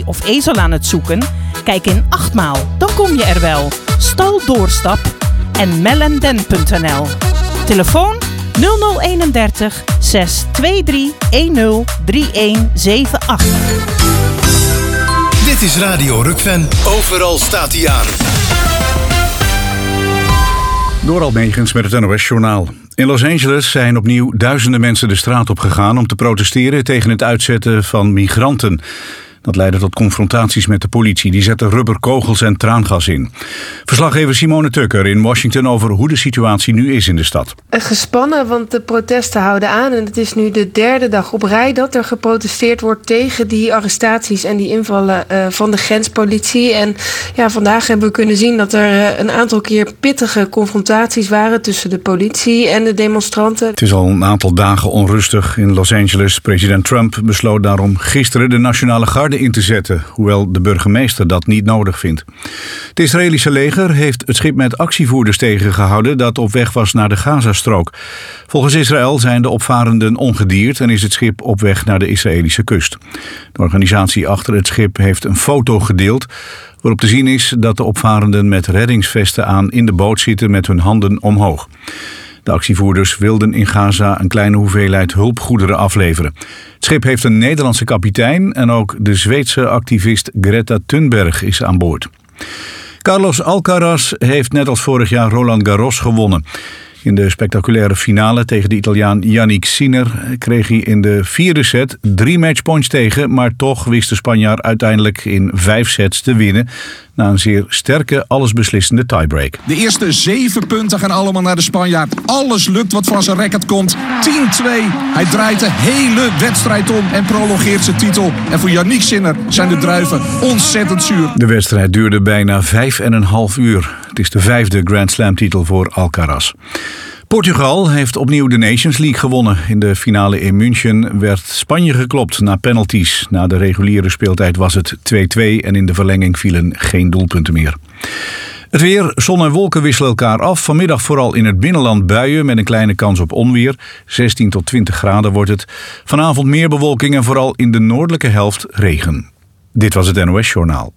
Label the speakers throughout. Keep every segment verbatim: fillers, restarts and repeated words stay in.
Speaker 1: pony of ezel aan het zoeken? Kijk in Achtmaal, dan kom je er wel. Stal Doorstap en mellenden punt n l. Telefoon nul nul eenendertig zes twee drie een nul drie een zeven acht.
Speaker 2: Dit is Radio Rukven. Overal staat hij aan.
Speaker 3: Door Almegens met het N O S-journaal. In Los Angeles zijn opnieuw duizenden mensen de straat op gegaan om te protesteren tegen het uitzetten van migranten. Dat leidde tot confrontaties met de politie. Die zette rubberkogels en traangas in. Verslaggever Simone Tukker in Washington over hoe de situatie nu is in de stad.
Speaker 4: Gespannen, want de protesten houden aan. En het is nu de derde dag op rij dat er geprotesteerd wordt tegen die arrestaties en die invallen uh, van de grenspolitie. En ja, vandaag hebben we kunnen zien dat er uh, een aantal keer pittige confrontaties waren tussen de politie en de demonstranten. Het
Speaker 3: is al een aantal dagen onrustig in Los Angeles. President Trump besloot daarom gisteren de Nationale Garde in te zetten, hoewel de burgemeester dat niet nodig vindt. Het Israëlische leger heeft het schip met actievoerders tegengehouden dat op weg was naar de Gazastrook. Volgens Israël zijn de opvarenden ongedierd en is het schip op weg naar de Israëlische kust. De organisatie achter het schip heeft een foto gedeeld waarop te zien is dat de opvarenden met reddingsvesten aan in de boot zitten met hun handen omhoog. De actievoerders wilden in Gaza een kleine hoeveelheid hulpgoederen afleveren. Het schip heeft een Nederlandse kapitein en ook de Zweedse activist Greta Thunberg is aan boord. Carlos Alcaraz heeft net als vorig jaar Roland Garros gewonnen. In de spectaculaire finale tegen de Italiaan Yannick Sinner kreeg hij in de vierde set drie matchpoints tegen, maar toch wist de Spanjaard uiteindelijk in vijf sets te winnen na een zeer sterke, allesbeslissende tiebreak.
Speaker 5: De eerste zeven punten gaan allemaal naar de Spanjaard. Alles lukt wat van zijn racket komt. tien twee. Hij draait de hele wedstrijd om en prolongeert zijn titel. En voor Yannick Sinner zijn de druiven ontzettend zuur.
Speaker 3: De wedstrijd duurde bijna vijf en een half uur. Het is de vijfde Grand Slam titel voor Alcaraz. Portugal heeft opnieuw de Nations League gewonnen. In de finale in München werd Spanje geklopt na penalties. Na de reguliere speeltijd was het twee twee en in de verlenging vielen geen doelpunten meer. Het weer, zon en wolken wisselen elkaar af. Vanmiddag vooral in het binnenland buien met een kleine kans op onweer. zestien tot twintig graden wordt het. Vanavond meer bewolking en vooral in de noordelijke helft regen. Dit was het N O S-journaal.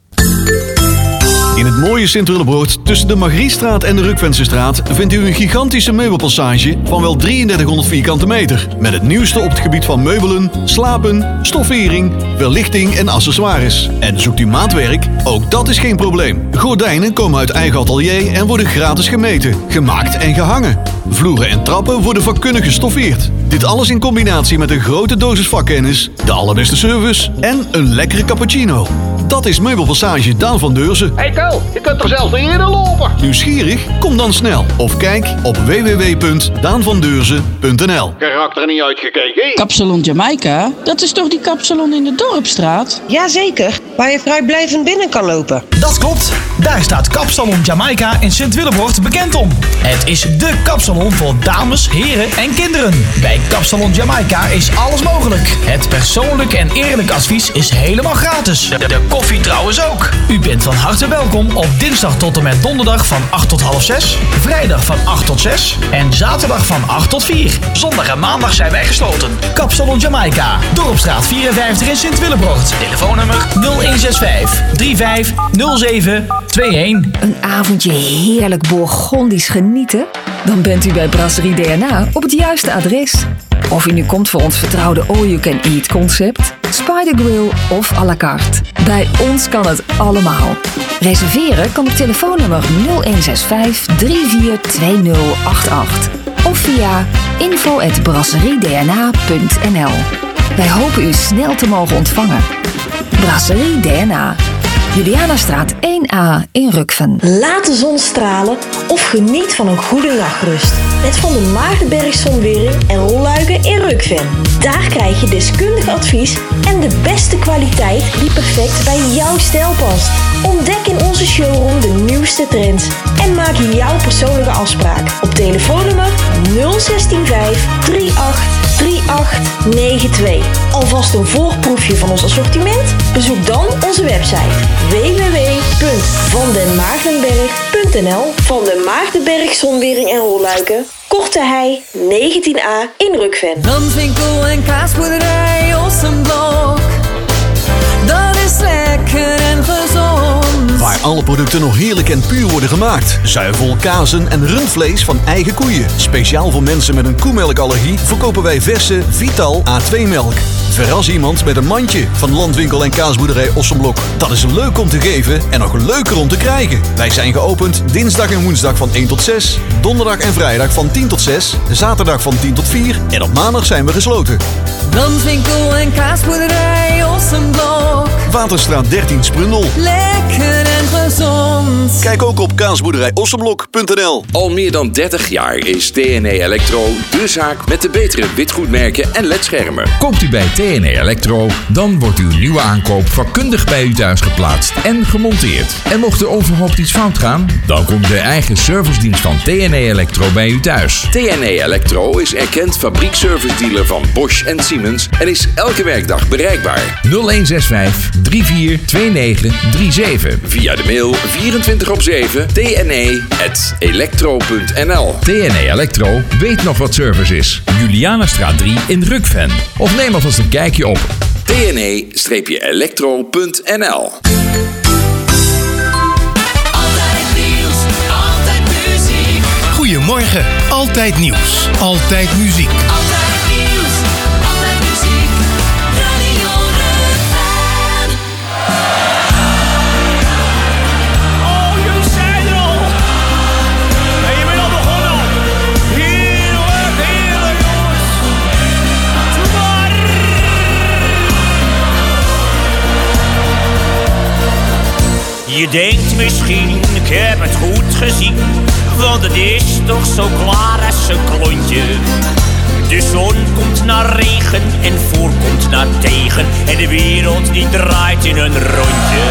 Speaker 6: In het mooie Sint-Willebroord, tussen de Margriestraat en de Rukvensestraat, vindt u een gigantische meubelpassage van wel drieëndertighonderd vierkante meter. Met het nieuwste op het gebied van meubelen, slapen, stoffering, verlichting en accessoires. En zoekt u maatwerk? Ook dat is geen probleem. Gordijnen komen uit eigen atelier en worden gratis gemeten, gemaakt en gehangen. Vloeren en trappen worden vakkundig gestoffeerd. Dit alles in combinatie met een grote dosis vakkennis, de allerbeste service en een lekkere cappuccino. Dat is Meubelpassage Daan van Deurzen.
Speaker 7: Hey Ko, je kunt er zelfs niet in lopen.
Speaker 6: Nieuwsgierig? Kom dan snel of kijk op w w w punt daan van deurzen punt n l.
Speaker 7: Karakter er niet uitgekeken.
Speaker 8: Kapsalon Jamaica? Dat is toch die kapsalon in de Dorpstraat?
Speaker 9: Jazeker, waar je vrijblijvend binnen kan lopen.
Speaker 10: Dat klopt. Daar staat Kapsalon Jamaica in Sint-Willebroord bekend om. Het is dé kapsalon voor dames, heren en kinderen. Bij Kapsalon Jamaica is alles mogelijk. Het persoonlijk en eerlijk advies is helemaal gratis. De, de koffie trouwens ook. U bent van harte welkom op dinsdag tot en met donderdag van acht tot half zes, vrijdag van acht tot zes en zaterdag van acht tot vier. Zondag en maandag zijn wij gesloten. Kapsalon Jamaica, Dorpstraat vierenvijftig in Sint-Willebroord. Telefoonnummer nul een zes vijf drie vijf nul zeven twee een.
Speaker 11: Een avondje heerlijk Bourgondisch genieten? Dan bent u bij Brasserie D N A op het juiste adres. Of u nu komt voor ons vertrouwde all-you-can-eat concept, Spider Grill of à la carte. Bij ons kan het allemaal. Reserveren kan op telefoonnummer nul een zes vijf drie vier twee nul acht acht of via info at brasserie d n a punt n l. Wij hopen u snel te mogen ontvangen. Brasserie D N A. Julianastraat één A in Rukven.
Speaker 9: Laat de zon stralen of geniet van een goede nachtrust. Met Van der Maardenberg Zonwering en Rolluiken in Rukven. Daar krijg je deskundig advies en de beste kwaliteit die perfect bij jouw stijl past. Ontdek in onze showroom de nieuwste trends en maak jouw persoonlijke afspraak op telefoonnummer nul een zes vijf drie acht drie acht negen twee. Alvast een voorproefje van ons assortiment? Bezoek dan onze website w w w punt van den maartenberg punt n l. Van den Maartenberg Zonwering en Rolluiken, Korte Hei negentien A in Rukven.
Speaker 12: Danswinkel en kaasboerderij Ossenblok, dat is lekker.
Speaker 6: alle producten nog heerlijk en puur worden gemaakt. Zuivel, kazen en rundvlees van eigen koeien. Speciaal voor mensen met een koemelkallergie verkopen wij verse Vital A twee melk. Verras iemand met een mandje van Landwinkel en Kaasboerderij Ossenblok. Dat is leuk om te geven en nog leuker om te krijgen. Wij zijn geopend dinsdag en woensdag van één tot zes, donderdag en vrijdag van tien tot zes, zaterdag van tien tot vier en op maandag zijn we gesloten.
Speaker 12: Landwinkel en Kaasboerderij Ossenblok.
Speaker 6: Waterstraat dertien Sprundel.
Speaker 12: Lekker en gezond.
Speaker 6: Kijk ook op kaasboerderij ossenblok punt n l.
Speaker 13: Al meer dan dertig jaar is T N E Electro de zaak met de betere witgoedmerken en ledschermen.
Speaker 14: Koopt u bij T N E Electro, dan wordt uw nieuwe aankoop vakkundig bij u thuis geplaatst en gemonteerd. En mocht er onverhoopt iets fout gaan, dan komt de eigen servicedienst van T N E Electro bij u thuis.
Speaker 13: T N E Electro is erkend fabriekservice dealer van Bosch en Siemens en is elke werkdag bereikbaar.
Speaker 14: nul een zes vijf drie vier twee negen drie zeven.
Speaker 13: Via de mail vierentwintig op zeven t n e punt electro punt n l.
Speaker 14: T N E Electro weet nog wat service is. Julianastraat drie in Rukven. Of neem alvast een kijkje op
Speaker 13: t n e electro punt n l.
Speaker 2: Goedemorgen, altijd nieuws, altijd muziek.
Speaker 12: Altijd nieuws, altijd muziek. Radio Rukven.
Speaker 15: Oh, jullie zijn er al. En je bent al begonnen. Heerlijk, heerlijk jongens. Doe maar. Je denkt misschien, ik heb het goed gezien. Want het is toch zo klaar als een klontje. De zon komt naar regen en voorkomt naar tegen. En de wereld die draait in een rondje.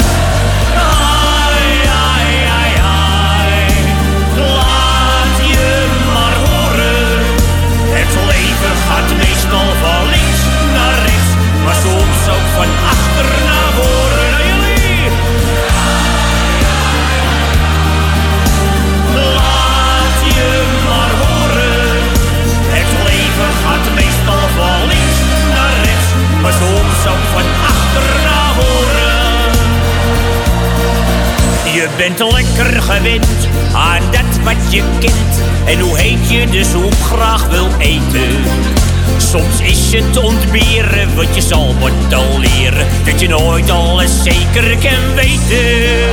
Speaker 15: Ai, ai, ai, ai. Laat je maar horen. Het leven gaat meestal van links naar rechts. Maar soms ook van achter naar voren. Van links naar rechts, maar soms ook van achter naar voren. Je bent lekker gewend aan dat wat je kent. En hoe heet je dus hoe graag wil eten. Soms is het ontberen wat je zal moeten leren. Dat je nooit alles zeker kan weten.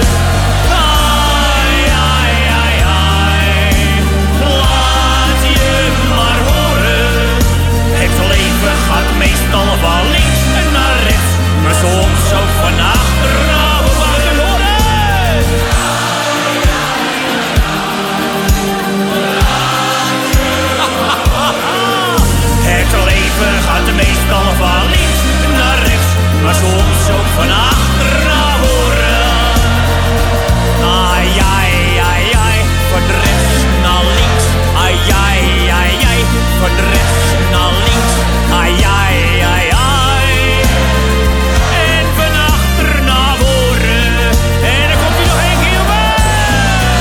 Speaker 15: Gaat meestal van links naar rechts, maar soms ook van achter naar voren. Het leven gaat meestal van links naar rechts, maar soms ook van achter naar voren. Ai, ai, ai, ai, van rechts naar links. Ai, ai, ai, ai, van rechts naar links. Ai, ai, ai, ai. En van achter naar voren. En dan komt hij nog één keer bij.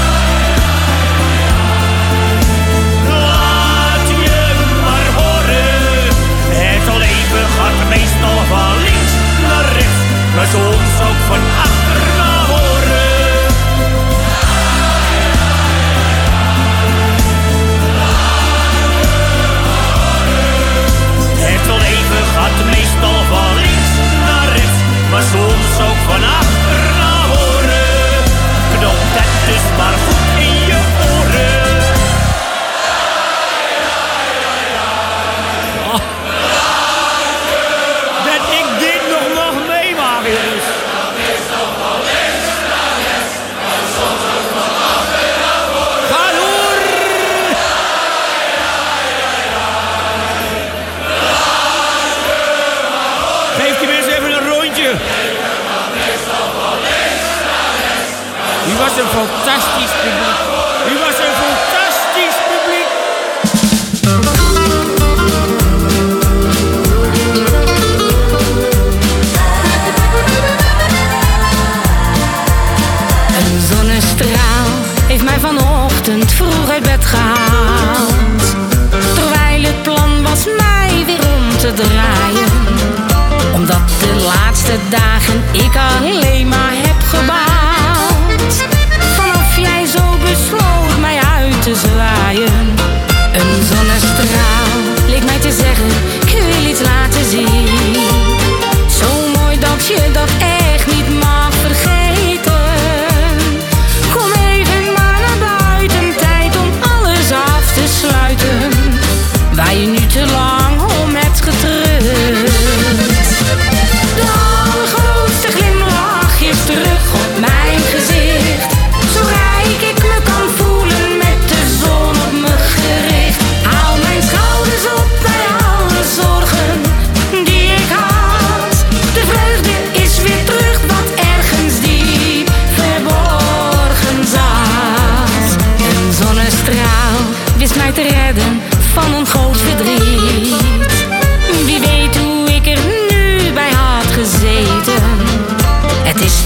Speaker 15: Laat je maar horen. Het leven gaat meestal van links naar rechts. Maar soms ook van achter naar voren. Het leven gaat meestal van links naar rechts, maar soms ook van achter naar voren. Knop dat dus maar goed in je oren. Oh. Dat ik dit nog mag meemaken, jongens. Ga door! Geef die mensen even een rondje. U was een fantastisch publiek. U was een fantastisch publiek.
Speaker 12: Een zonnestraal heeft mij vanochtend vroeg uit bed gehaald. Terwijl het plan was mij weer om te draaien. Omdat de laatste dagen ik alleen maar heb gebaald.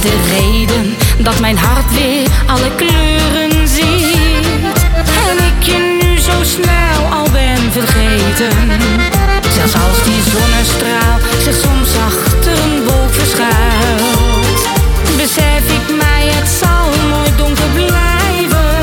Speaker 12: de reden dat mijn hart weer alle kleuren ziet. En ik je nu zo snel al ben vergeten. Zelfs als die zonnestraal zich soms achter een wolk verschuilt, besef ik mij het zal nooit donker blijven.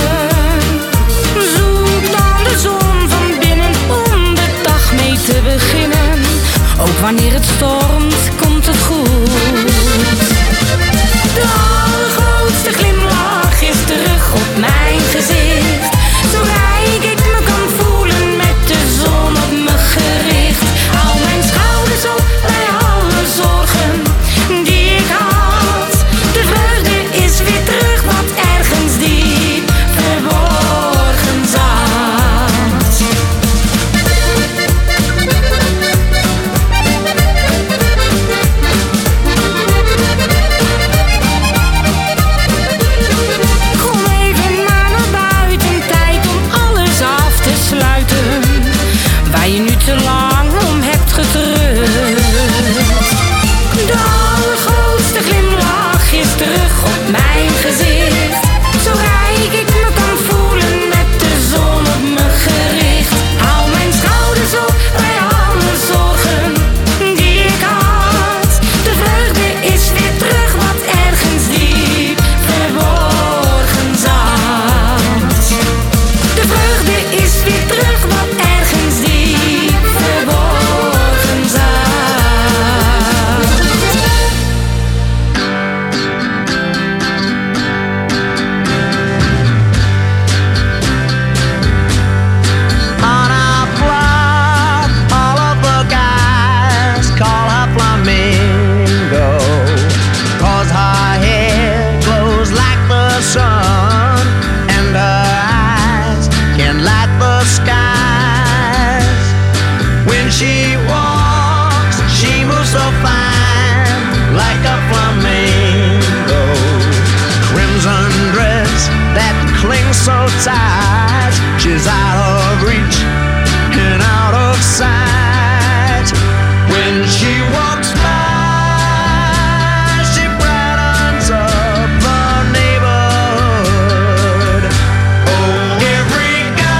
Speaker 12: Zoek dan de zon van binnen om de dag mee te beginnen. Ook wanneer het stormt, komt het goed. De allergrootste glimlach is terug op mijn gezicht. Zo rijk ik me kan voelen met de zon op me gericht. Hou mijn schouders op bij alle zorgen die ik had. De vreugde is weer terug wat ergens diep verborgen zat. Kom even maar naar buiten, tijd om alles af te sluiten, waar je nu te lang om hebt gedrukt. De allergrootste glimlach is terug op mijn gezicht. Zo rijk ik me kan voelen met de zon op me gericht. Hou mijn schouders op bij alle zorgen die ik had. De vreugde is weer terug wat ergens diep verborgen zat. De vreugde is weer terug wat ergens diep verborgen zat.
Speaker 15: On a block, all of the guys call her Flamingo, 'cause her hair glows like the sun, and her eyes can light the skies. When she walks, she moves so fine, like a flamingo. Crimson dress that clings so tight, she's out of reach and out of sight. When she walks by, she brightens up the neighborhood. Oh, every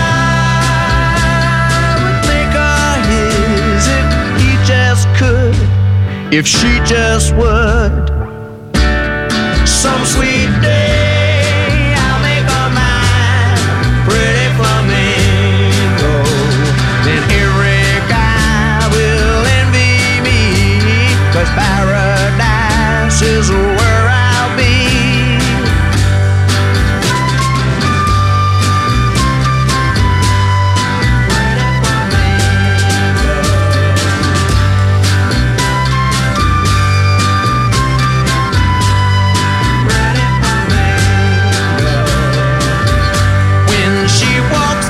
Speaker 15: guy would make her his if he just could, if she just would. Some sweet day I'll make her mine, pretty flamingo. Then every guy will envy me, 'cause paradise is where I'll be. When she walks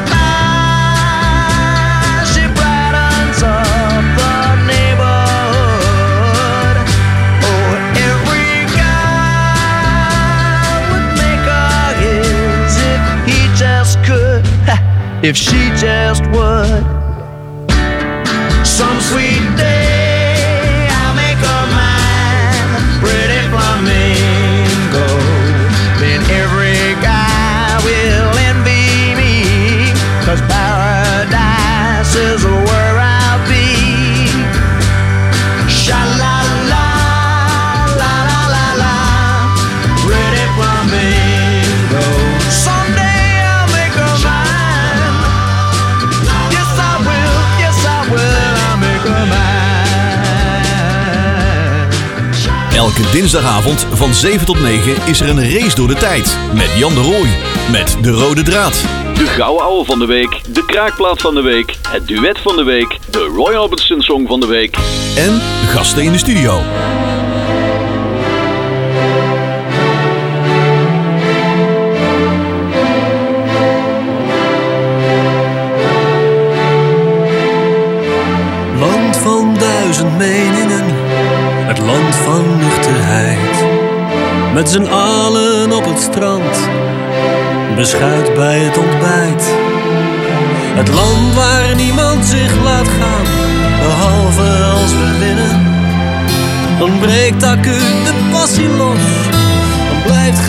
Speaker 15: by, she brightens up the neighborhood. Oh, every guy would make her his if he just could, if she just would. Some sweet day I'll make her mine, pretty flamingo. Then every guy will envy me, 'cause paradise is where I'll be. Sha-la-la, la-la-la-la, pretty flamingo. Someday I'll make her mine. Yes, I will, yes, I will, I'll make her mine.
Speaker 6: Elke dinsdagavond van zeven tot negen is er een race door de tijd. Met Jan de Rooij. Met de rode draad.
Speaker 7: De gouden ouwe van de week, de kraakplaat van de week, het duet van de week, de Roy Orbison song van de week.
Speaker 6: En gasten in de studio.
Speaker 16: Land van duizend meningen, het land van nuchterheid. Met z'n allen op het strand, beschuit bij het ontbijt. Het land waar niemand zich laat gaan, behalve als we winnen. Dan breekt acuut de passie los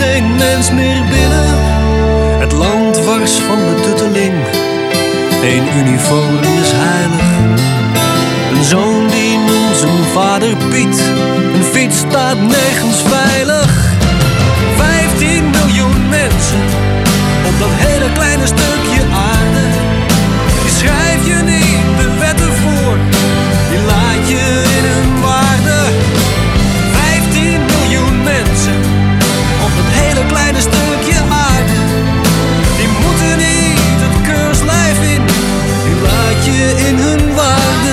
Speaker 16: geen mens meer binnen. Het land wars van betutteling. Eén uniform is heilig. Een zoon die noemt zijn vader Piet. Een fiets staat nergens veilig. Vijftien miljoen mensen op dat hele kleine stukje aarde. Die schrijf je niet de wetten voor, die laat je in hun waarde. Vijftien miljoen mensen op dat hele kleine stukje aarde. Die moeten niet het keurslijf in, die laat je in hun waarde.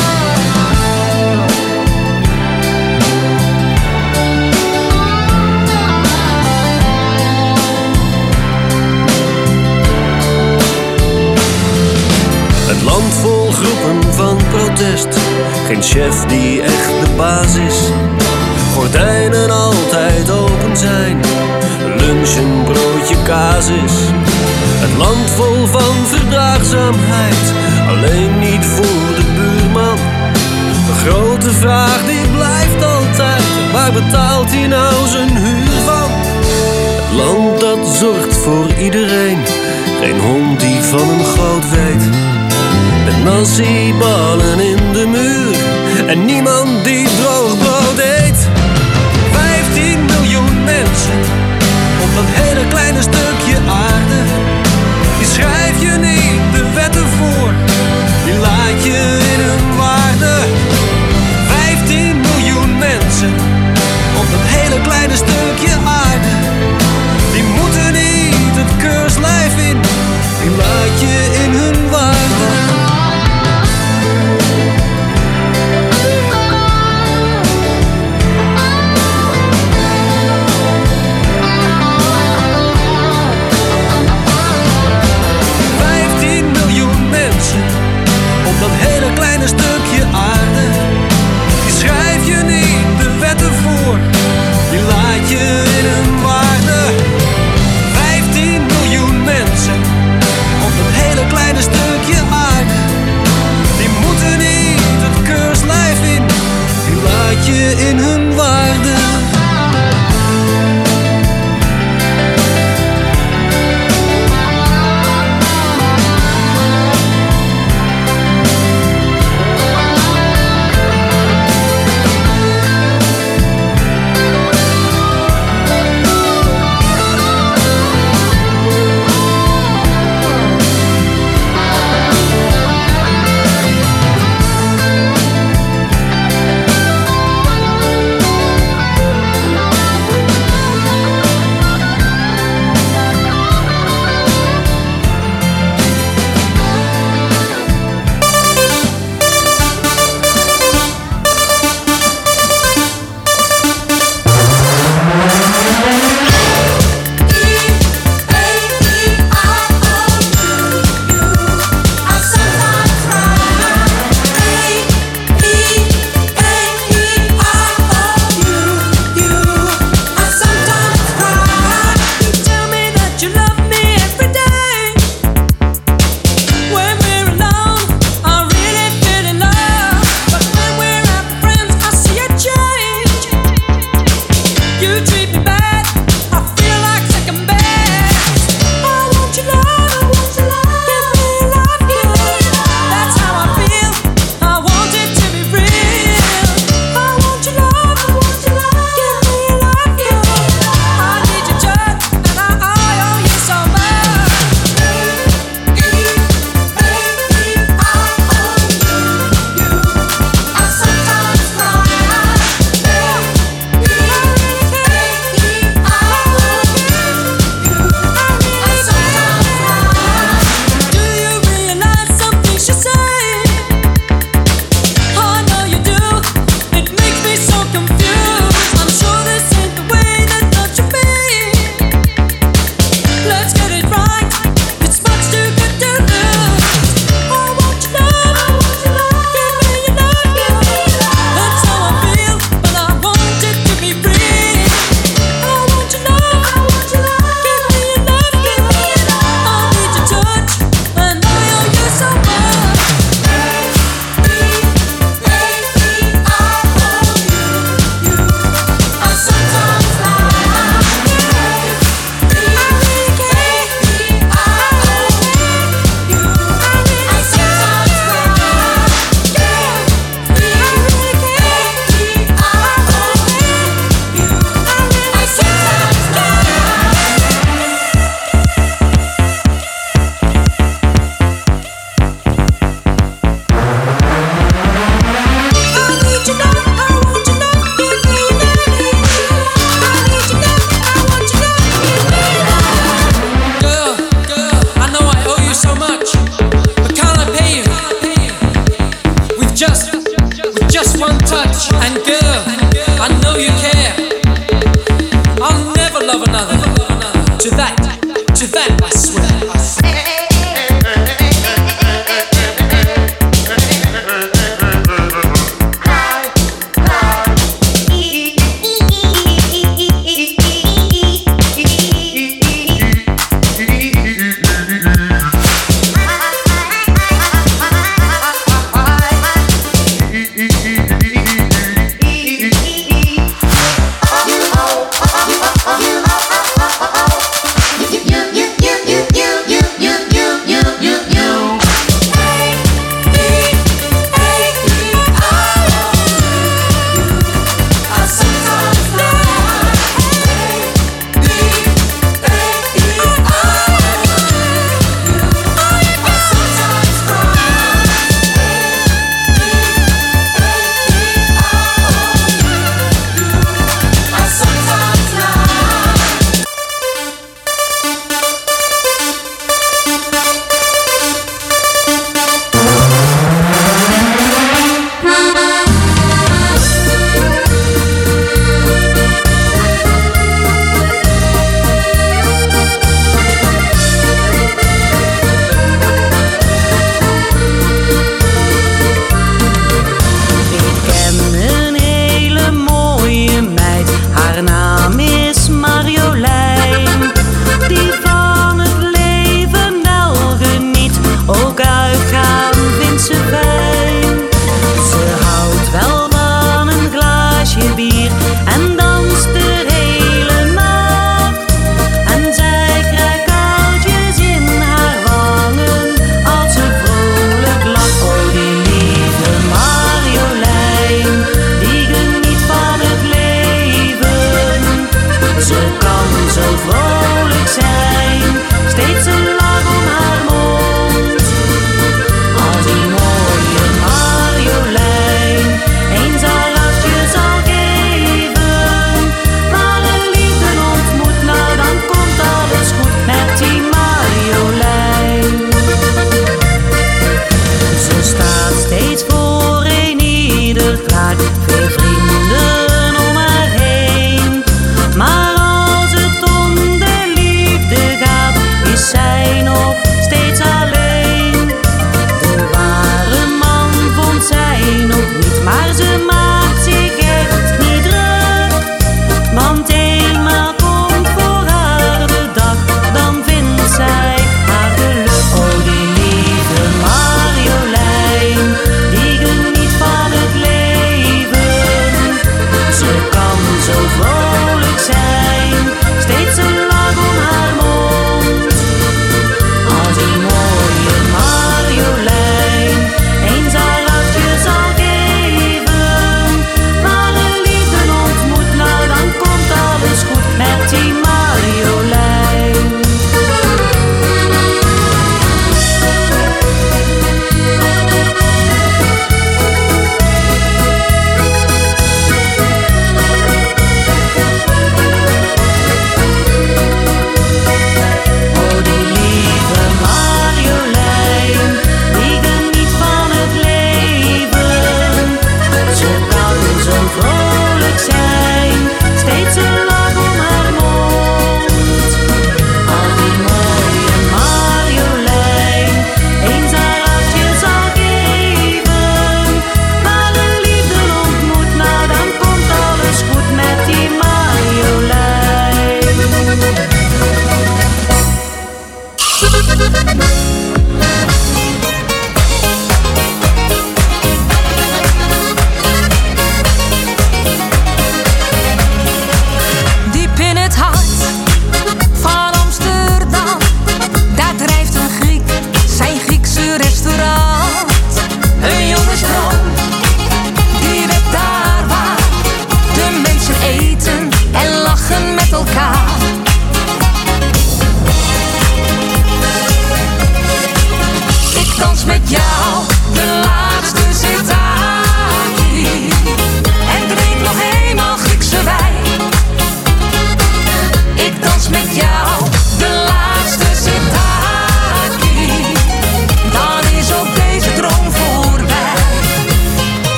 Speaker 16: Het land vol groepen van protest, geen chef die echt de baas is. Gordijnen altijd open zijn, lunch een broodje kaas is. Het land vol van verdraagzaamheid, alleen niet voor de buurman. De grote vraag die blijft altijd, waar betaalt hij nou zijn huur van? Het land dat zorgt voor iedereen, geen hond die van een goot weet. Met nasi-ballen in de muur en niemand die droog brood eet. Vijftien miljoen mensen op dat hele kleine stukje aarde. Die schrijf je niet de wetten voor, die laat je in hun waarde. Vijftien miljoen mensen op dat hele kleine stukje aarde. Die moeten niet het keurslijf in, die laat je in hun waarde. Op dat hele kleine stukje aarde. Die schrijf je niet de wetten voor, die laat je in hun waarde. Vijftien miljoen mensen op dat hele kleine stukje aarde. Die moeten niet het keurslijf in, die laat je in hun waarde.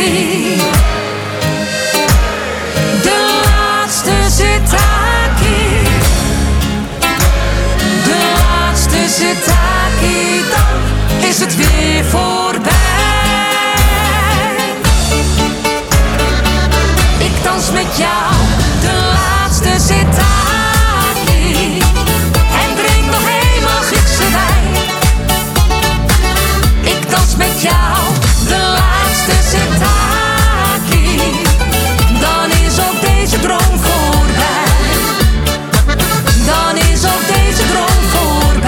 Speaker 12: Sitaki. De laatste Sitaki. De laatste Sitaki, dan is het weer voorbij. Ik dans met jou, de laatste Sitaki. En drink nog eenmaal Griekse wijn. Ik dans met jou, de laatste Sitaki. Dan is ook deze droom voorbij. Dan is ook deze droom voorbij.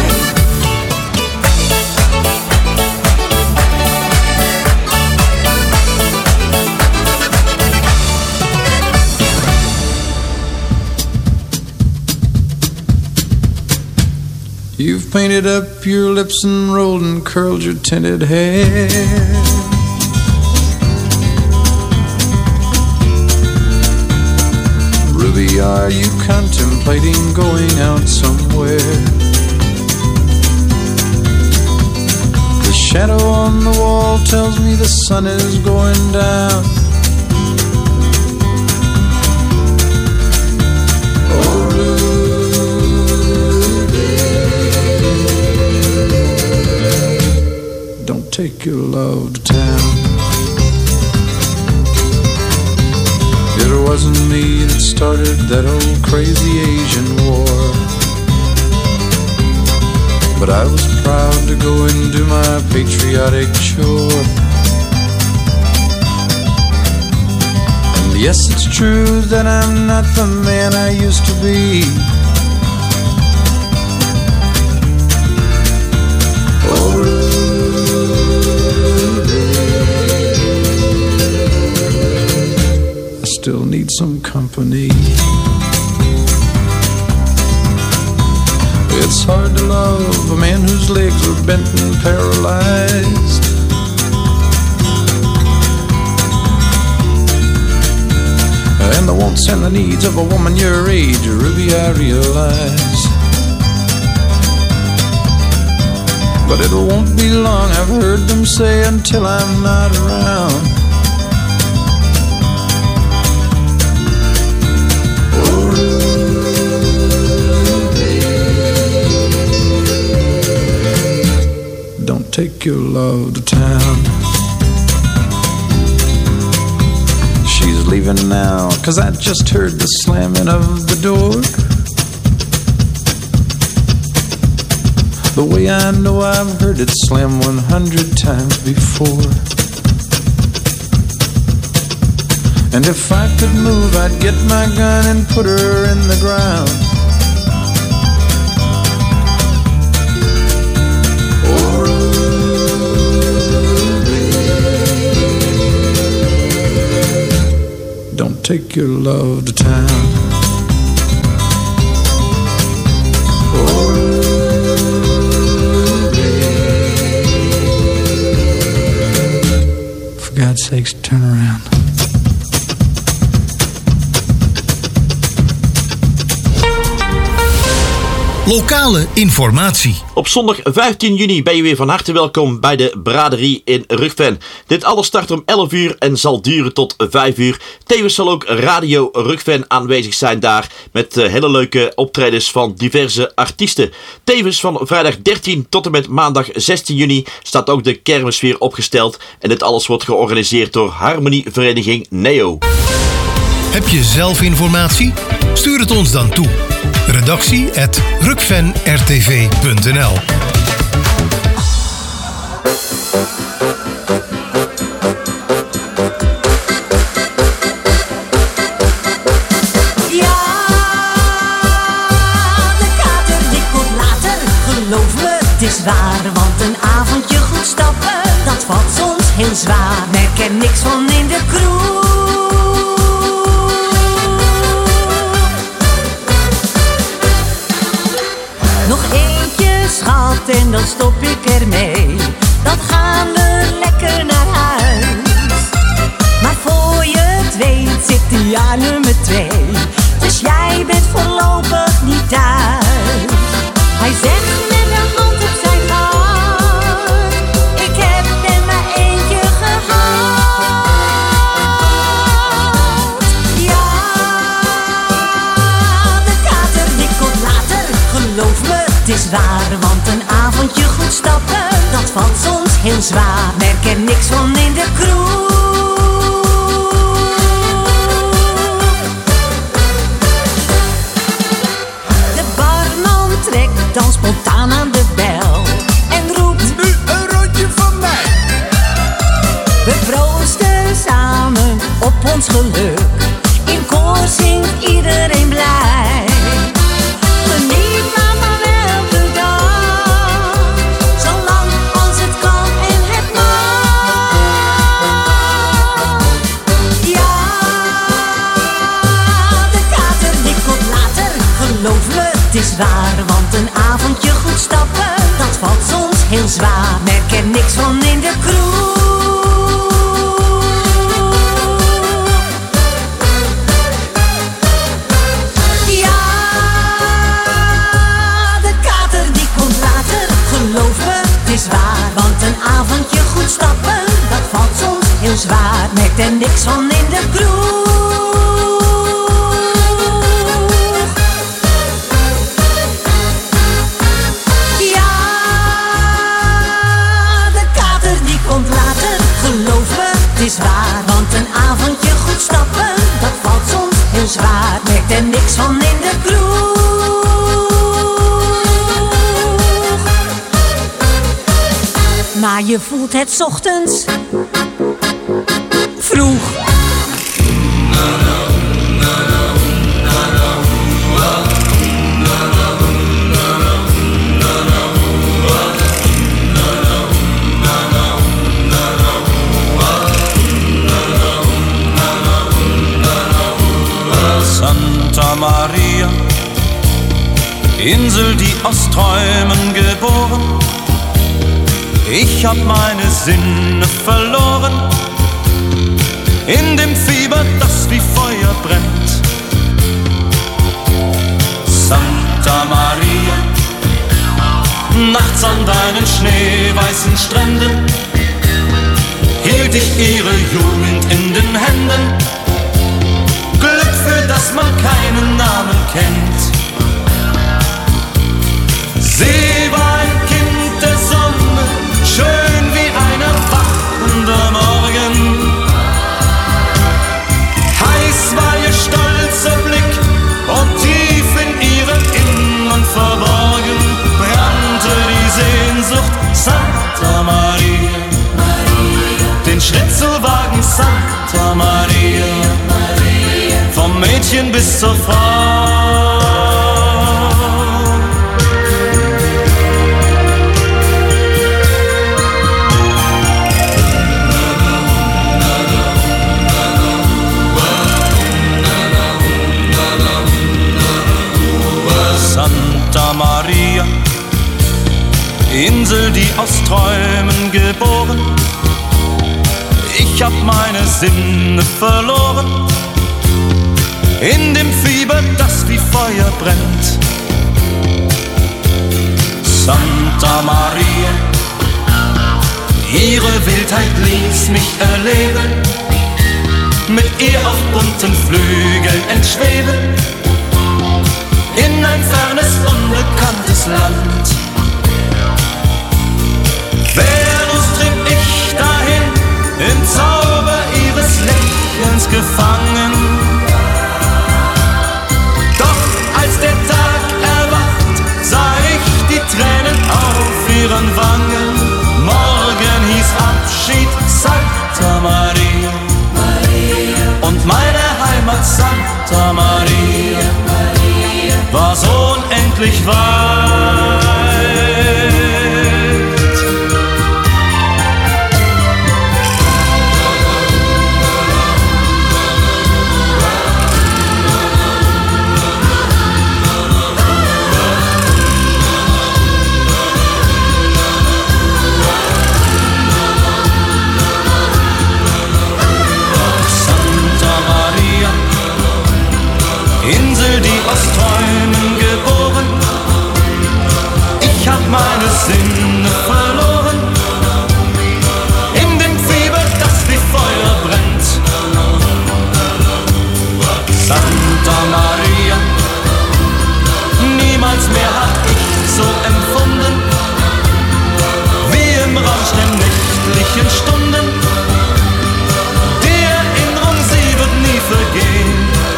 Speaker 17: You've painted up your lips and rolled and curled your tinted hair. Ruby, are you contemplating going out somewhere? The shadow on the wall tells me the sun is going down. Oh, take your love to town. It wasn't me that started that old crazy Asian war, but I was proud to go and do my patriotic chore. And yes, it's true that I'm not the man I used to be. Still need some company. It's hard to love a man whose legs are bent and paralyzed. And the wants and the needs of a woman your age, Ruby, I realize. But it won't be long, I've heard them say, until I'm not around. Don't take your love to town. She's leaving now, 'cause I just heard the slamming of the door. The way I know I've heard it slam one hundred times before. And if I could move, I'd get my gun and put her in the ground. Don't take your love to town. Oh, for God's sakes, turn around.
Speaker 2: Lokale informatie.
Speaker 18: Op zondag vijftien juni ben je weer van harte welkom bij de braderie in Rugven. Dit alles start om elf uur en zal duren tot vijf uur. Tevens zal ook Radio Rugven aanwezig zijn daar met hele leuke optredens van diverse artiesten. Tevens van vrijdag dertien tot en met maandag zestien juni staat ook de kermis weer opgesteld. En dit alles wordt georganiseerd door Harmonievereniging Neo.
Speaker 2: Heb je zelf informatie? Stuur het ons dan toe. Redactie at rukven r t v punt n l.
Speaker 12: Ja, de kater die komt later. Geloof me, het is waar. Want een avondje goed stappen, dat valt soms heel zwaar. Merk er niks van in de kroeg. Nog eentje, schat, en dan stop ik ermee. Dan gaan we lekker naar huis. Maar voor je het weet zit hij jaar nummer twee. Dus jij bent voorlopig niet thuis. Hij zegt met een hand op zijn hart: ik heb er maar eentje gehad.
Speaker 19: zwaar, merk er niks van in de kroeg. De barman trekt dan spontaan aan de bel en roept: nu een rondje van mij. We proosten samen op ons geluk, in koor zingt iedereen blij. Geniet maar van elke dag, zolang als het kan en het mag. Ja, de kater die komt later, geloof me, het is waar. Want een avondje goed stappen, dat valt soms heel zwaar. Merk er niks van in de kroeg. Geloof me, het is waar, want een avondje goed stappen, dat valt soms heel zwaar. Merkt er niks van in de kroeg. Ja, de kater die komt later. Geloof me, het is waar, want een avondje goed stappen, dat valt soms heel zwaar. Merkt er niks van in de kroeg. Maar je voelt het 's ochtends vroeg.
Speaker 20: Santa Maria, Insel, die aus Träumen geboren. Ich hab meine Sinne verloren in dem Fieber, das wie Feuer brennt. Santa Maria, nachts an deinen schneeweißen Stränden hielt ich ihre Jugend in den Händen. Glück, für das man keinen Namen kennt. Sie war ein Kind der Sonne, schön wie ein erwachender Morgen. Heiß war ihr stolzer Blick und tief in ihrem Innern verborgen brannte die Sehnsucht. Santa Maria, Maria. Den Schritt zu wagen, Santa Maria, Maria. Vom Mädchen bis zur Frau. Santa Maria, Insel, die aus Träumen geboren. Ich hab meine Sinne verloren in dem Fieber, das wie Feuer brennt. Santa Maria, ihre Wildheit ließ mich erleben, mit ihr auf bunten Flügeln entschweben, in ein fernes, unbekanntes Land. Venus trieb ich dahin, im Zauber ihres Lächelns gefangen. Doch als der Tag erwacht, sah ich die Tränen auf ihren Wangen. Morgen hieß Abschied, Santa Maria, Maria. Und meine Heimat Santa Maria, Maria. War so unendlich weit. Santa Maria, Insel, die aus Träumen geboren. solchen Stunden, die Erinnerung, sie wird nie vergehen.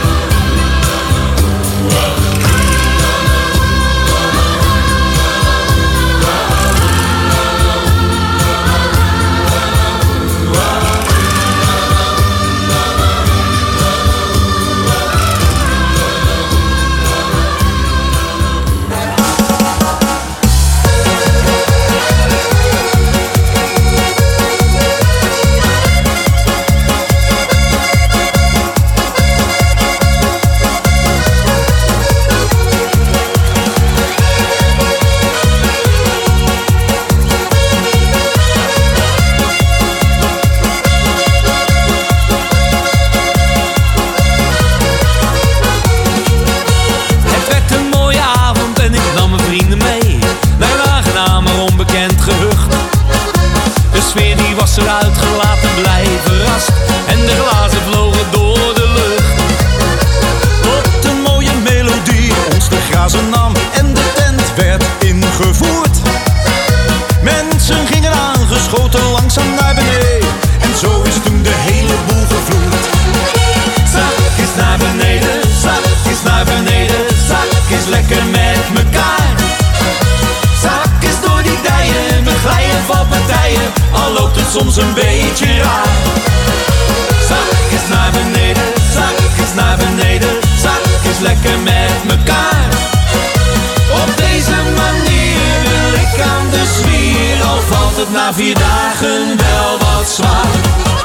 Speaker 15: Eruit gelaten, blij verrast. En de glazen vlogen door de lucht.
Speaker 20: Tot een mooie melodie ons de grazen nam en de tent werd ingevoerd. Mensen gingen aangeschoten langzaam naar beneden. En zo is toen de hele boel gevloerd.
Speaker 15: Zakjes naar beneden, zakjes naar beneden. Zakjes lekker met mekaar. Zakjes door die dijen, we glijden van partijen. Al loopt het soms een beetje raar. Zakjes naar beneden, zakjes naar beneden. Zakjes lekker met mekaar. Op deze manier wil ik aan de zwier. Al valt het na vier dagen wel wat zwaar.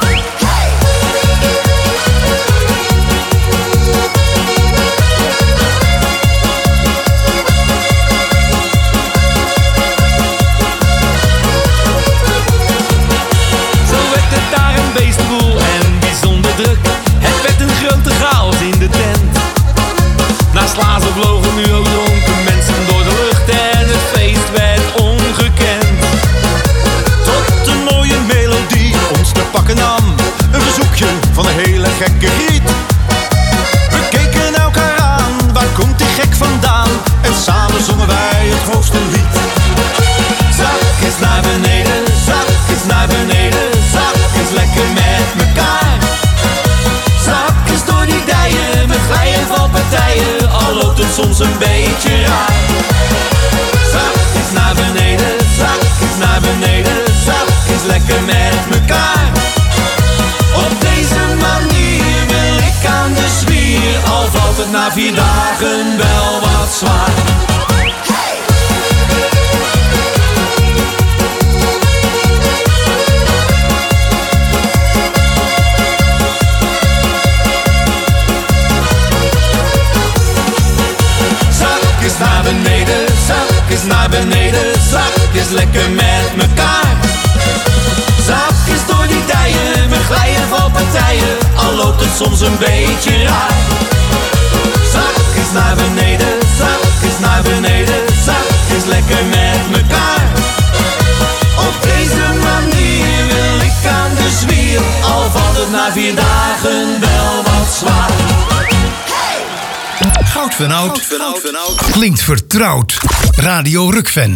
Speaker 15: Naast glazen vlogen nu ook dronken mensen door de lucht en het feest werd ongekend.
Speaker 20: Tot een mooie melodie ons te pakken nam, een verzoekje van een hele gekke griet. We keken elkaar aan, waar komt die gek vandaan? En samen zongen wij het hoogste lied.
Speaker 15: Zakjes naar beneden, zakjes naar beneden, zakjes lekker met mekaar. Zakjes door die dijen, we glijden van partijen, al loopt het soms een beetje raar. Zakjes naar beneden, zakjes naar beneden, zakjes lekker met mekaar. Op deze manier wil ik aan de zwier, al valt het na vier dagen wel wat zwaar. Naar beneden, zakjes naar beneden, zakjes lekker met mekaar. Zakjes door die dijen, we glijden van partijen, al loopt het soms een beetje raar. Zakjes naar beneden, zakjes naar beneden, zakjes lekker met mekaar. Op deze manier wil ik aan de zwier, al valt het na vier dagen wel wat zwaar.
Speaker 2: Goud van Oud klinkt vertrouwd. Radio Rukven.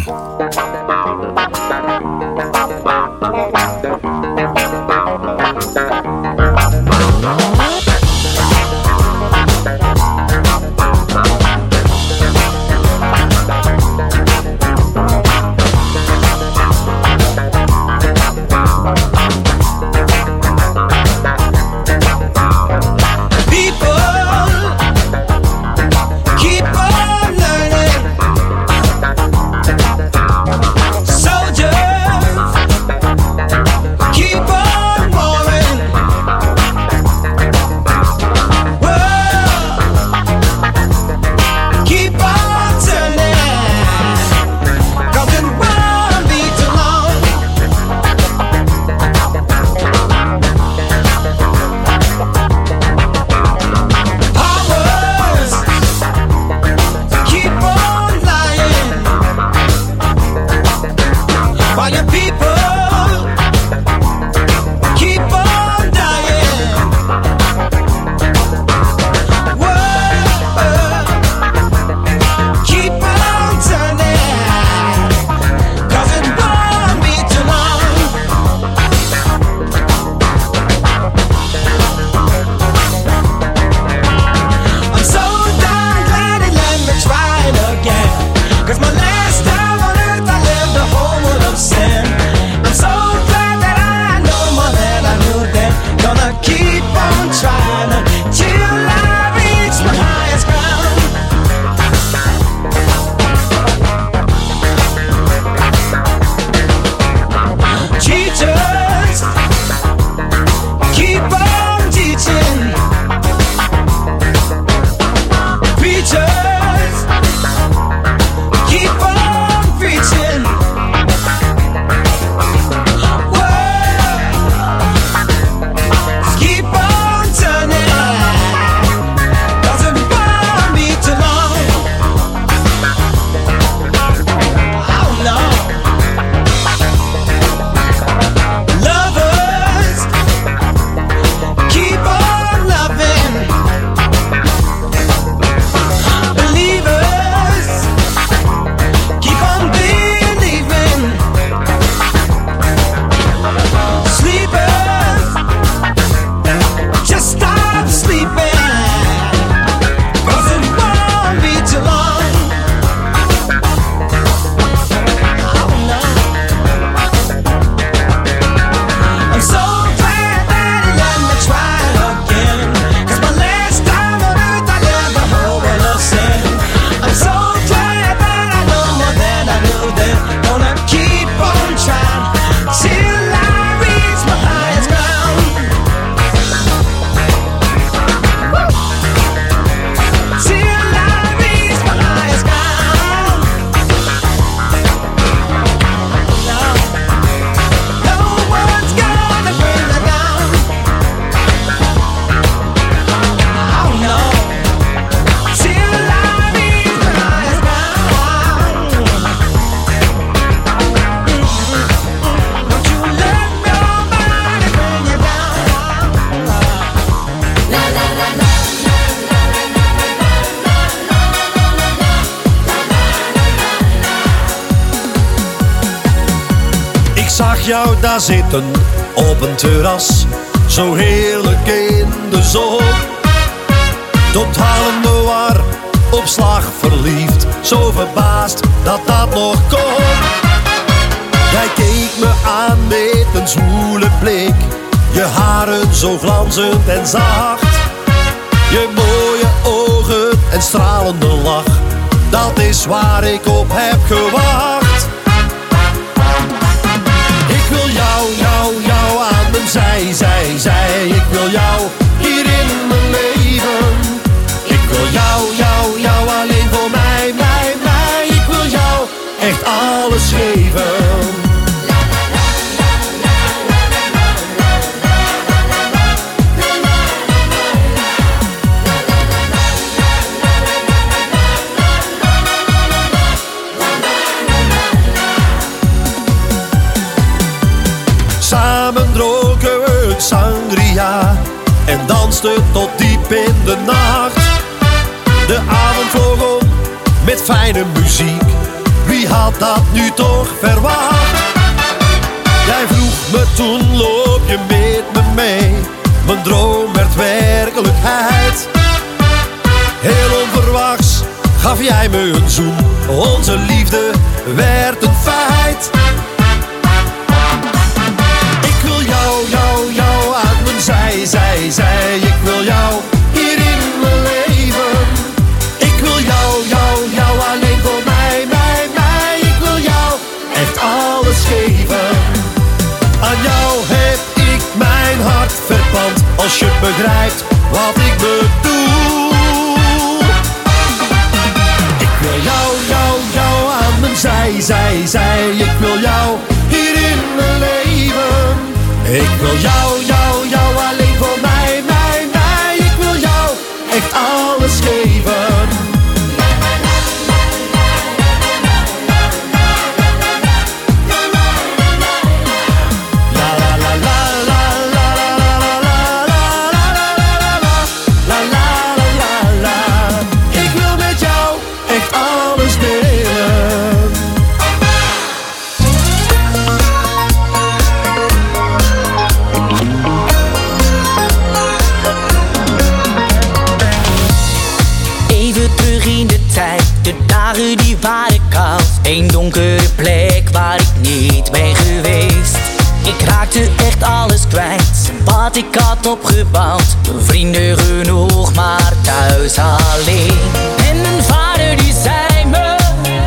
Speaker 20: zag jou daar zitten op een terras, zo heerlijk in de zon. Totaal in de war, op slag verliefd, zo verbaasd dat dat nog kon. Jij keek me aan met een zwoele blik, je haren zo glanzend en zacht. Je mooie ogen en stralende lach, dat is waar ik op heb gewacht. Ik wil jou, jou, jou aan mijn zij, zij, zij. Ik wil jou hier in mijn leven. Ik wil jou, jou, jou alleen voor mij, mij, mij. Ik wil jou echt alles geven. Samen dronken we sangria en dansten tot diep in de nacht. De avond vloog om met fijne muziek, wie had dat nu toch verwacht? Jij vroeg me toen, loop je met me mee? Mijn droom werd werkelijkheid. Heel onverwachts gaf jij me een zoen, onze liefde werd een feit. Jou, jou, jou aan mijn zij, zij, zij. Ik wil jou hier in mijn leven. Ik wil jou, jou, jou alleen voor mij, mij, mij. Ik wil jou echt alles geven. Aan jou heb ik mijn hart verpand, als je begrijpt wat ik bedoel. Ik wil jou, jou, jou aan mijn zij, zij, zij. Ik wil jou hier in mijn leven. Ik wil jou, jou, jou alleen voor mij, mij, mij. Ik wil jou echt alles geven. La la la la la la la la la la la la. Ik wil met jou echt alles delen.
Speaker 21: De dagen die waren koud, een donkere plek waar ik niet ben geweest. Ik raakte echt alles kwijt, wat ik had opgebouwd. Vrienden genoeg, maar thuis alleen. En mijn vader die zei me,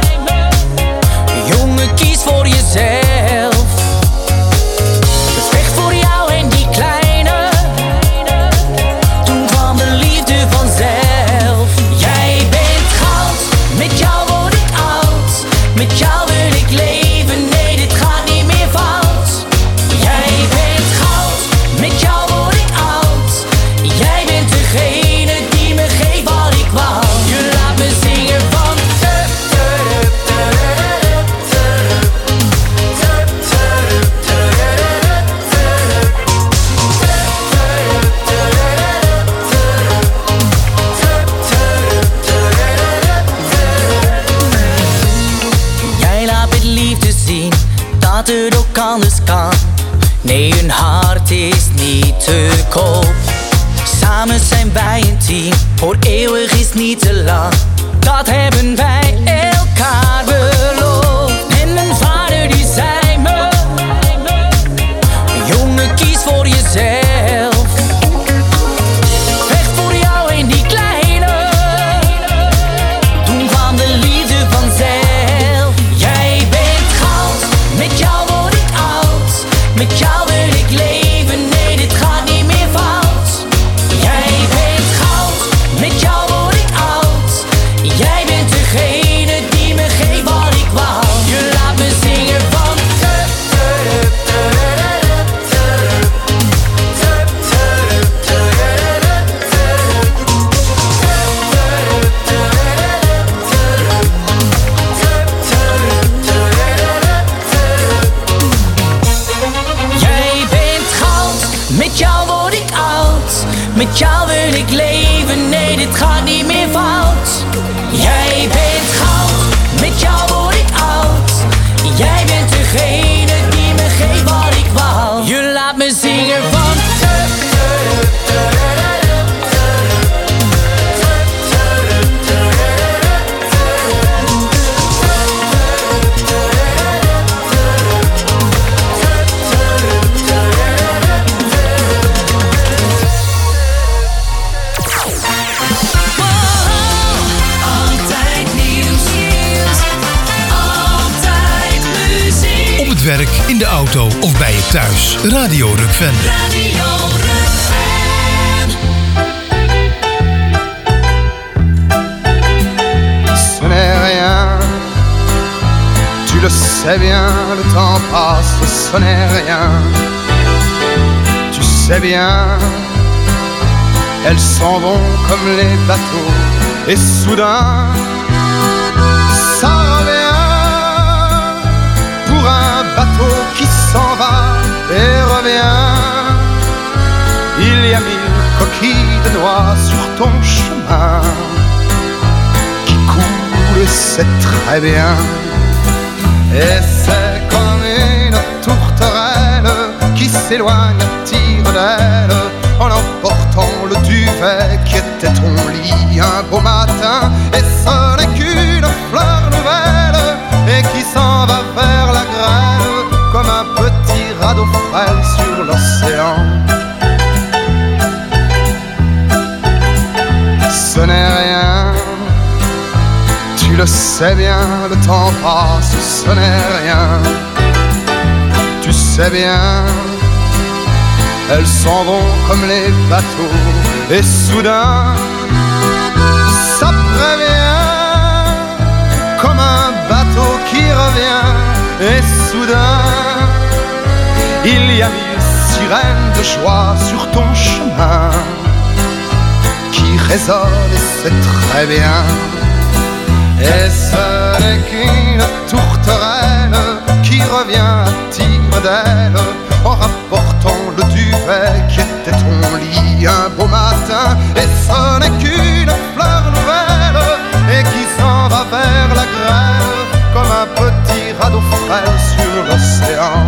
Speaker 21: jongen, kies voor jezelf. Vecht voor jou en die kleine, toen kwam de liefde vanzelf. Jij bent goud, met jou word ik oud. Met jou wil ik leven, nee dit gaat niet meer fout. Jij bent goud, met jou word ik oud. Jij bent degene die me geeft wat ik wou. Je laat me zingen van dat het ook anders kan. Nee, een hart is niet te koop. Samen zijn wij een team, voor eeuwig is niet te lang. Dat hebben wij elkaar beloofd. En mijn vader die zei me, jongen, kies voor jezelf. Vecht voor jou en die kleine, toen kwam de liefde vanzelf. Jij bent goud, met jou word ik oud. Met jou wil ik leven, nee dit gaat niet meer fout. Jij bent goud, met jou word ik oud. Jij bent degene die me geeft wat ik wou. Je laat me zingen van met jou word ik oud, met jou wil ik leven, nee dit gaat niet meer fout. Jij bent goud, met jou word ik oud. Jij bent degene die me geeft
Speaker 2: in de auto of bij je thuis. Radio Rukven.
Speaker 20: Radio
Speaker 1: Ce n'est rien, tu le sais bien, le temps passe, ce n'est rien. Tu sais bien, elles s'en vont comme les bateaux, et soudain, ça revient pour un bateau qui s'en va et revient. Il y a mille coquilles de noix sur ton chemin qui coulent, c'est très bien. Et c'est comme une tourterelle qui s'éloigne à tire d'aile en emportant le duvet qui était ton lit un beau matin. Et ce n'est qu'une fleur nouvelle et qui s'en va vers la grêle comme un petit radeau frêle sur l'océan. Ce n'est rien, tu le sais bien, le temps passe, ce n'est rien. Tu sais bien, elles s'en vont comme les bateaux, et soudain, ça prévient, comme un bateau qui revient, et soudain, il y a mille sirènes de joie sur ton chemin, qui résonnent, et c'est très bien. Et ce n'est qu'une tourterelle qui revient à tire d'aile en rapportant le duvet qui était ton lit un beau matin. Et ce n'est qu'une fleur nouvelle et qui s'en va vers la grêle comme un petit radeau frêle sur l'océan.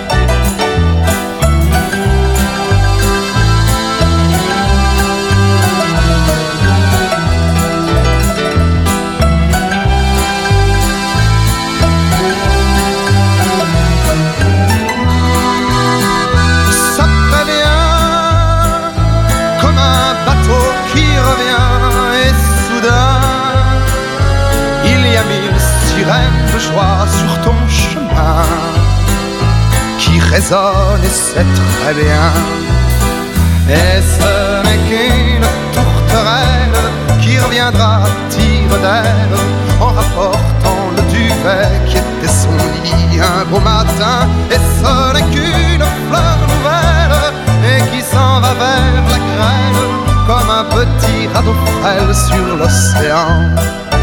Speaker 1: De joie sur ton chemin qui résonne et c'est très bien. Et ce n'est qu'une tourterelle qui reviendra à tire d'aile en rapportant le duvet qui était son lit un beau matin. Et ce n'est qu'une fleur nouvelle et qui s'en va vers la grêle comme un petit radeau frêle sur l'océan.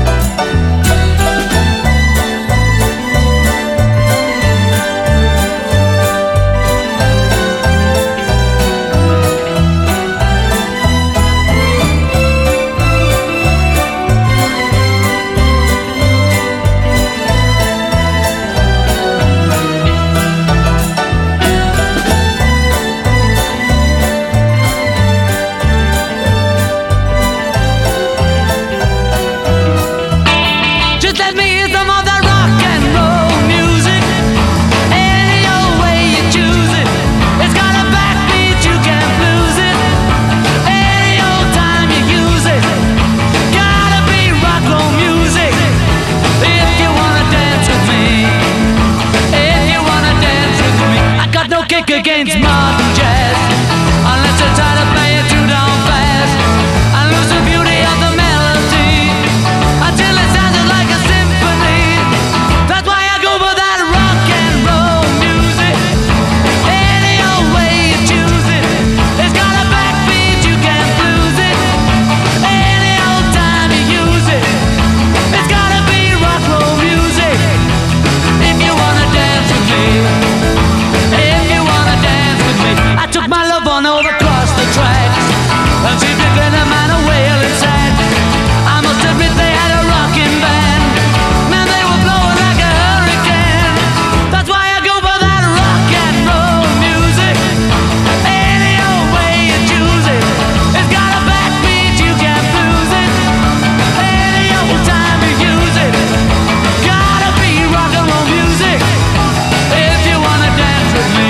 Speaker 20: Against modern jazz, unless you're trying to play it too down fast and lose the beauty of the melody until it sounds like a symphony. That's why I go for that rock and roll music. Any old way you choose it, it's got a backbeat, you can't lose it. Any old time you use it, it's gotta be rock roll music. If you wanna dance with me, I took my love on over across the tracks and she picking a man a whale inside. I must admit they had a rocking band. Man, they were blowing like a hurricane. That's why I go for that rock and roll music. Any old way you choose it, it's got a backbeat, you can't lose it. Any old time you use it, gotta be rock and roll music. If you wanna dance with me,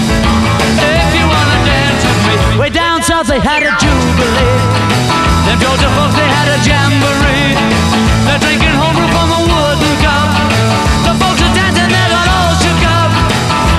Speaker 20: way down south they had a jubilee. Them Georgia folks they had a jamboree. They're drinking homebrew from a wooden cup. The folks are dancing, they got all shook up.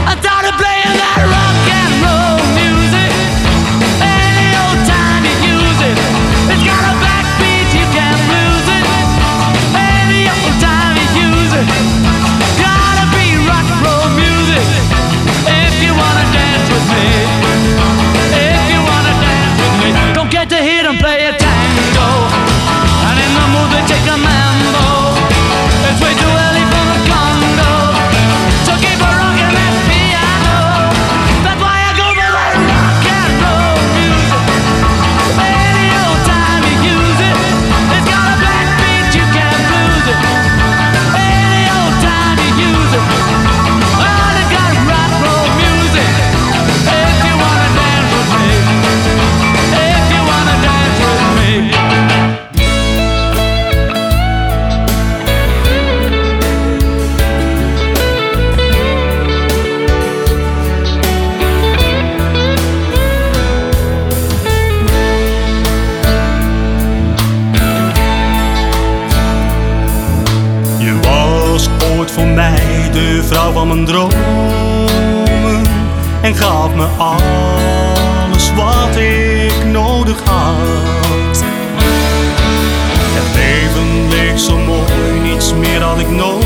Speaker 20: vrouw van mijn dromen en gaf me alles wat ik nodig had. Het leven leek zo mooi, niets meer had ik nodig.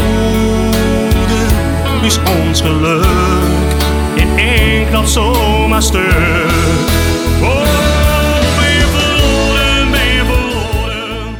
Speaker 20: Dus ons geluk in één klap zomaar stuk. Oh, ben je verloren, ben je verloren.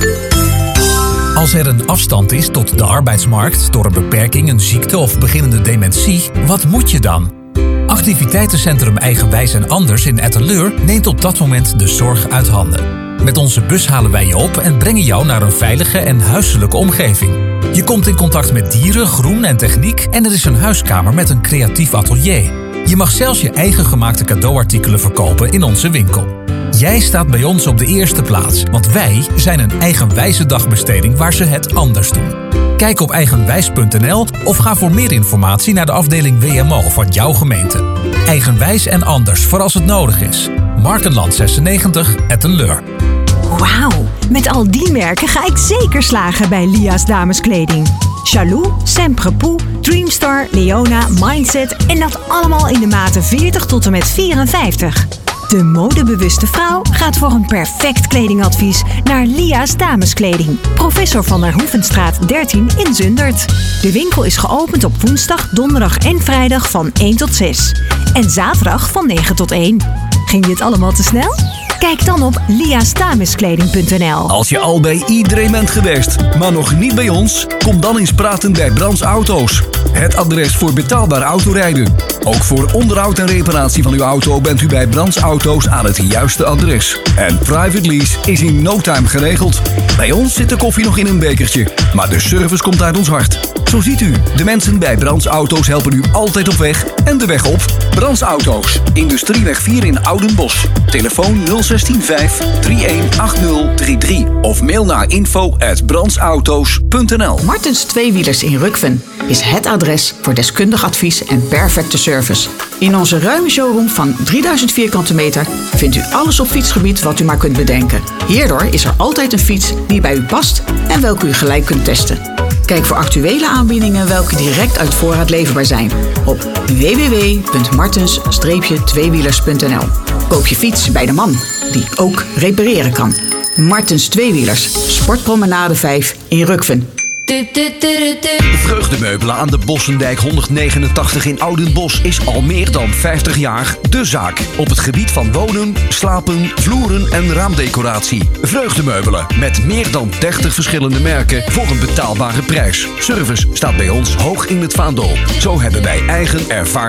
Speaker 4: Als er een afstand is tot de arbeidsmarkt door een beperking, een ziekte of beginnende dementie, wat moet je dan? Activiteitencentrum Eigenwijs en Anders in Etteleur neemt op dat moment de zorg uit handen. Met onze bus halen wij je op en brengen jou naar een veilige en huiselijke omgeving. Je komt in contact met dieren, groen en techniek en er is een huiskamer met een creatief atelier. Je mag zelfs je eigen gemaakte cadeauartikelen verkopen in onze winkel. Jij staat bij ons op de eerste plaats, want wij zijn een eigenwijze dagbesteding waar ze het anders doen. Kijk op eigenwijs punt n l of ga voor meer informatie naar de afdeling W M O van jouw gemeente. Eigenwijs en Anders voor als het nodig is. Markenland zesennegentig, Etteleur.
Speaker 22: Wauw, met al die merken ga ik zeker slagen bij Lia's dameskleding. Chalou, Semprepoux, Dreamstar, Leona, Mindset en dat allemaal in de maten veertig tot en met vierenvijftig. De modebewuste vrouw gaat voor een perfect kledingadvies naar Lia's dameskleding. Professor van der Hoevenstraat dertien in Zundert. De winkel is geopend op woensdag, donderdag en vrijdag van één tot zes. En zaterdag van negen tot één. Ging dit allemaal te snel? Kijk dan op lia's dameskleding punt n l.
Speaker 23: Als je al bij iedereen bent geweest, maar nog niet bij ons, kom dan eens praten bij Brands Auto's. Het adres voor betaalbaar autorijden. Ook voor onderhoud en reparatie van uw auto bent u bij Brands Auto's aan het juiste adres. En private lease is in no time geregeld. Bij ons zit de koffie nog in een bekertje, maar de service komt uit ons hart. Zo ziet u, de mensen bij Brands Auto's helpen u altijd op weg en de weg op. Brands Auto's, Industrieweg vier in Oudenbosch. Telefoon nul zestien vijf drieëndertig achtzig drieëndertig of mail naar info at brandsauto's punt n l.
Speaker 24: Martens Tweewielers in Rukven is het adres voor deskundig advies en perfecte service. In onze ruime showroom van drieduizend vierkante meter vindt u alles op fietsgebied wat u maar kunt bedenken. Hierdoor is er altijd een fiets die bij u past en welke u gelijk kunt testen. Kijk voor actuele aanbiedingen welke direct uit voorraad leverbaar zijn op w w w punt martens tweewielers punt n l. Koop je fiets bij de man die ook repareren kan. Martens Tweewielers, Sportpromenade vijf in Rukven.
Speaker 23: Vreugdemeubelen aan de Bossendijk honderdnegenentachtig in Oudenbosch is al meer dan vijftig jaar de zaak. Op het gebied van wonen, slapen, vloeren en raamdecoratie. Vreugdemeubelen met meer dan dertig verschillende merken voor een betaalbare prijs. Service staat bij ons hoog in het vaandel. Zo hebben wij eigen ervaring.